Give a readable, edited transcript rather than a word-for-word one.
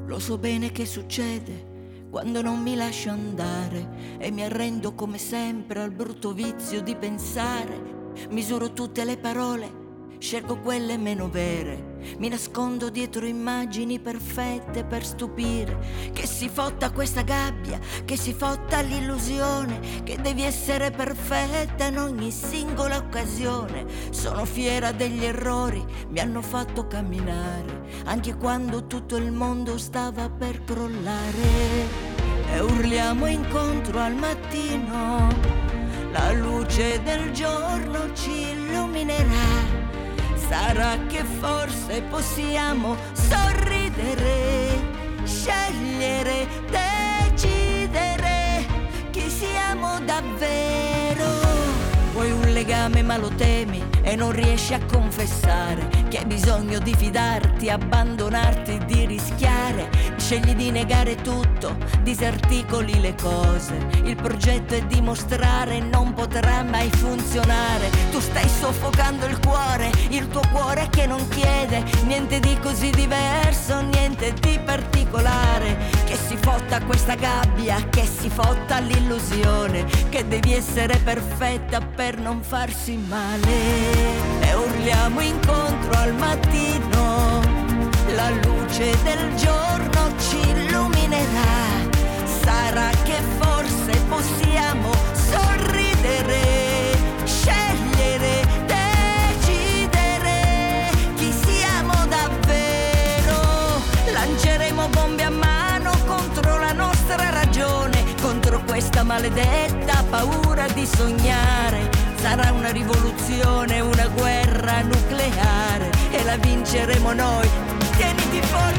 Lo so bene che succede quando non mi lascio andare e mi arrendo come sempre al brutto vizio di pensare. Misuro tutte le parole, scelgo quelle meno vere, mi nascondo dietro immagini perfette per stupire. Che si fotta questa gabbia, che si fotta l'illusione che devi essere perfetta in ogni singola occasione. Sono fiera degli errori, mi hanno fatto camminare anche quando tutto il mondo stava per crollare. E urliamo incontro al mattino, la luce del giorno ci illuminerà. Sarà che forse possiamo sorridere, scegliere, decidere chi siamo davvero. Vuoi un legame ma lo temi e non riesci a confessare che hai bisogno di fidarti, abbandonarti, di rischiare. Scegli di negare tutto, disarticoli le cose. Il progetto è dimostrare, non potrà mai funzionare. Tu stai soffocando il tuo cuore che non chiede niente di così diverso, niente di particolare. Che si fotta questa gabbia, che si fotta l'illusione che devi essere perfetta per non farsi male. E urliamo incontro al mattino, la luce del giorno ci illuminerà. Sarà che forse possiamo sorridere, scegliere, decidere chi siamo davvero. Lanceremo bombe a mano contro la nostra ragione, contro questa maledetta paura di sognare. Sarà una rivoluzione, una guerra nucleare e la vinceremo noi. Tieniti forte.